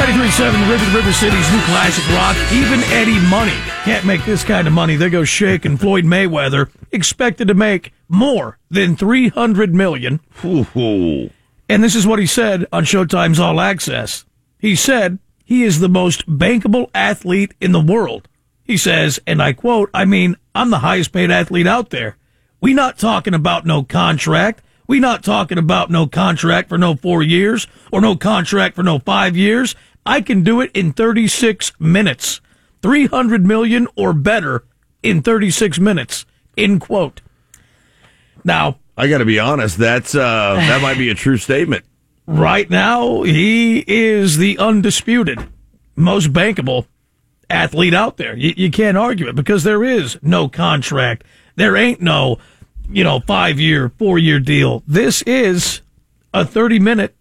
93.7 River City's new classic rock. Even Eddie Money can't make this kind of money. There goes Shake and Floyd Mayweather, expected to make more than $300 million. Ooh. And this is what he said on Showtime's All Access. He said he is the most bankable athlete in the world. He says, and I quote, I'm the highest paid athlete out there. We not talking about no contract. We not talking about no contract for no 4 years or no contract for no 5 years. I can do it in 36 minutes. 300 million or better in 36 minutes, end quote. Now, I got to be honest, that might be a true statement. Right now, he is the undisputed, most bankable athlete out there. You can't argue it because there is no contract. There ain't no 5-year, 4-year deal. This is a 36-minute,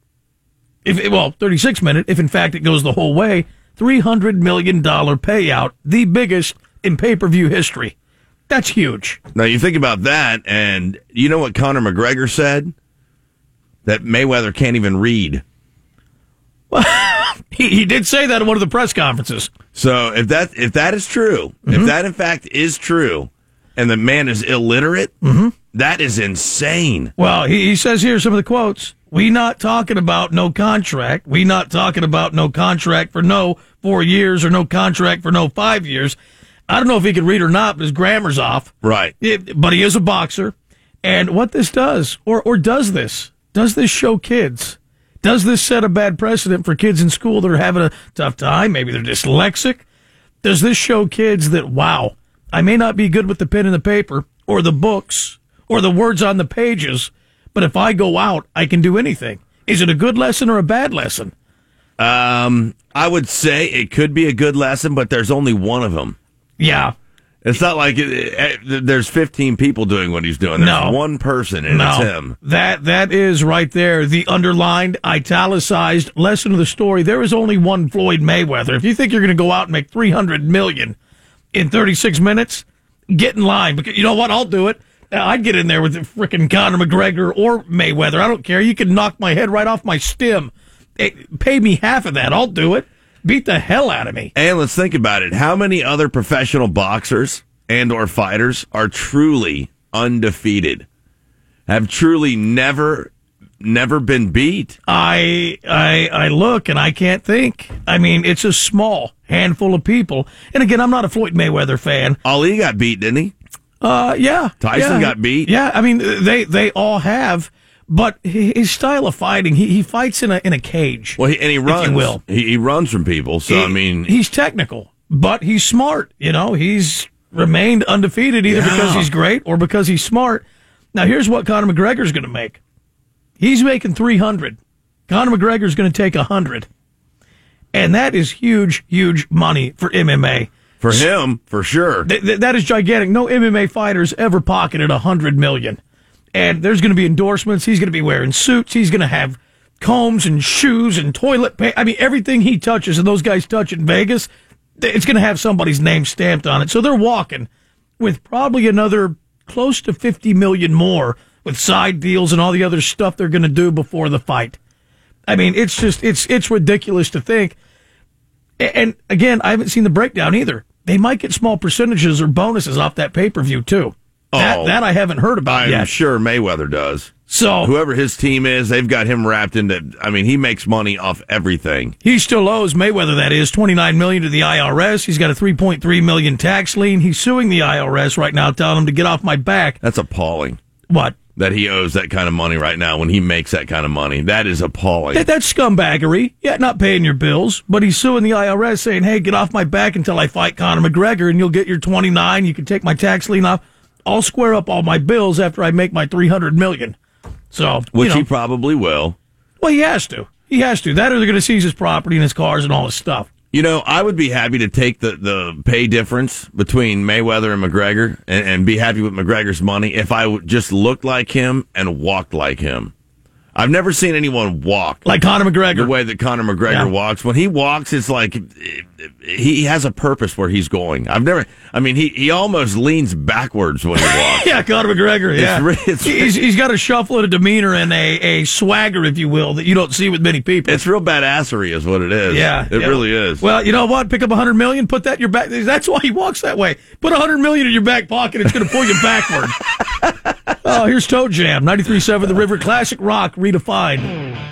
if in fact it goes the whole way, $300 million payout, the biggest in pay-per-view history. That's huge. Now, you think about that, and you know what Conor McGregor said? That Mayweather can't even read. Well, he did say that at one of the press conferences. So if that is true, if that in fact is true, and the man is illiterate, that is insane. Well, he says here some of the quotes. We not talking about no contract. We not talking about no contract for no 4 years or no contract for no 5 years. I don't know if he can read or not, but his grammar's off. Right. But he is a boxer. And what this does, or does this show kids? Does this set a bad precedent for kids in school that are having a tough time? Maybe they're dyslexic. Does this show kids that, wow, I may not be good with the pen and the paper or the books or the words on the pages, but if I go out, I can do anything. Is it a good lesson or a bad lesson? I would say it could be a good lesson, but there's only one of them. Yeah. It's not like there's 15 people doing what he's doing. There's one person, and it's him. That is right there, the underlined, italicized lesson of the story. There is only one Floyd Mayweather. If you think you're going to go out and make $300 million in 36 minutes, get in line. Because you know what? I'll do it. I'd get in there with the frickin' Conor McGregor or Mayweather. I don't care. You can knock my head right off my stem. Pay me half of that. I'll do it. Beat the hell out of me. And let's think about it. How many other professional boxers and or fighters are truly undefeated? Have truly never been beat? I look and I can't think. It's a small handful of people. And again, I'm not a Floyd Mayweather fan. Ali got beat, didn't he? Yeah. Tyson got beat. Yeah, they all have. But his style of fighting, he fights in a cage. Well, and he runs. If you will. He runs from people. So he's technical, but he's smart. He's remained undefeated either because he's great or because he's smart. Now, here's what Conor McGregor's going to make. He's making $300. Conor McGregor's going to take $100, and that is huge, huge money for MMA. For him, for sure. That is gigantic. No MMA fighters ever pocketed $100 million. And there's going to be endorsements. He's going to be wearing suits. He's going to have combs and shoes and toilet paper. Everything he touches and those guys touch in Vegas, it's going to have somebody's name stamped on it. So they're walking with probably another close to $50 million more with side deals and all the other stuff they're going to do before the fight. It's just, it's ridiculous to think. And again, I haven't seen the breakdown either. They might get small percentages or bonuses off that pay-per-view too. That I haven't heard about yet. I'm sure Mayweather does. So whoever his team is, they've got him wrapped into. He makes money off everything. He still owes Mayweather, that is, $29 million to the IRS. He's got a $3.3 million tax lien. He's suing the IRS right now, telling him to get off my back. That's appalling. What? That he owes that kind of money right now when he makes that kind of money. That is appalling. That's scumbaggery. Yeah, not paying your bills, but he's suing the IRS, saying, "Hey, get off my back until I fight Conor McGregor, and you'll get your $29. You can take my tax lien off. I'll square up all my bills after I make my $300 million." So, which he probably will. Well, he has to. He has to. That or they're going to seize his property and his cars and all his stuff. I would be happy to take the pay difference between Mayweather and McGregor and be happy with McGregor's money if I just looked like him and walked like him. I've never seen anyone walk like Conor McGregor. The way that Conor McGregor walks. When he walks, it's like he has a purpose where he's going. He almost leans backwards when he walks. Yeah, Conor McGregor. Yeah, he's got a shuffle and a demeanor and a swagger, if you will, that you don't see with many people. It's real badassery, is what it is. Yeah, it really is. Well, you know what? Pick up $100 million, put that in your back. That's why he walks that way. Put $100 million in your back pocket. It's going to pull you backward. Oh, here's Toe Jam, 93.7 The River, classic rock redefined.